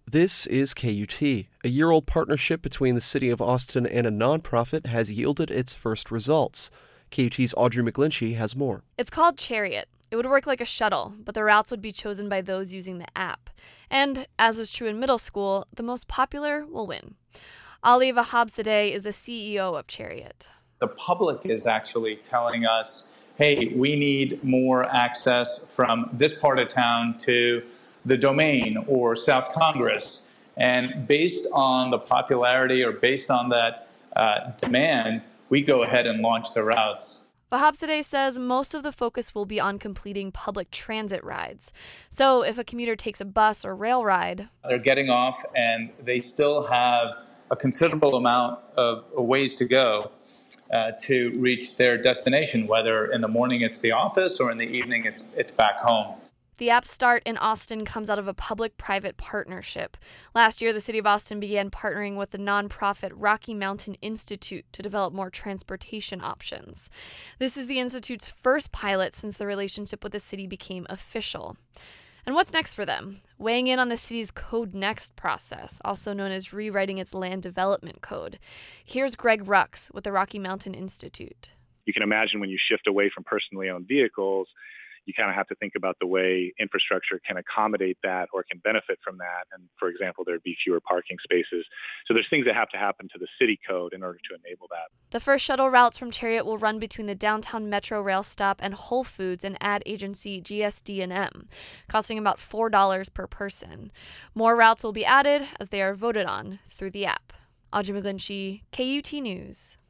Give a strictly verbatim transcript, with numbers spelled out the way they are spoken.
This is K U T. A year-old partnership between the City of Austin and a nonprofit has yielded its first results. K U T's Audrey McGlinchey has more. It's called Chariot. It would work like a shuttle, but the routes would be chosen by those using the app. And, as was true in middle school, the most popular will win. Ali Vahabzadeh is the C E O of Chariot. The public is actually telling us, hey, we need more access from this part of town to the Domain or South Congress. And based on the popularity or based on that uh, demand, we go ahead and launch the routes. Vahabzadeh says most of the focus will be on completing public transit rides. So if a commuter takes a bus or rail ride, they're getting off and they still have a considerable amount of ways to go uh, to reach their destination, whether in the morning it's the office or in the evening it's it's back home. The App Start in Austin comes out of a public-private partnership. Last year, the City of Austin began partnering with the nonprofit Rocky Mountain Institute to develop more transportation options. This is the Institute's first pilot since the relationship with the city became official. And what's next for them? Weighing in on the city's Code Next process, also known as rewriting its land development code. Here's Greg Rux with the Rocky Mountain Institute. You can imagine when you shift away from personally owned vehicles, you kind of have to think about the way infrastructure can accommodate that or can benefit from that. And for example, there'd be fewer parking spaces. So there's things that have to happen to the city code in order to enable that. The first shuttle routes from Chariot will run between the downtown Metro rail stop and Whole Foods and ad agency G S D and M, costing about four dollars per person. More routes will be added as they are voted on through the app. Audrey McGlinchey, K U T News.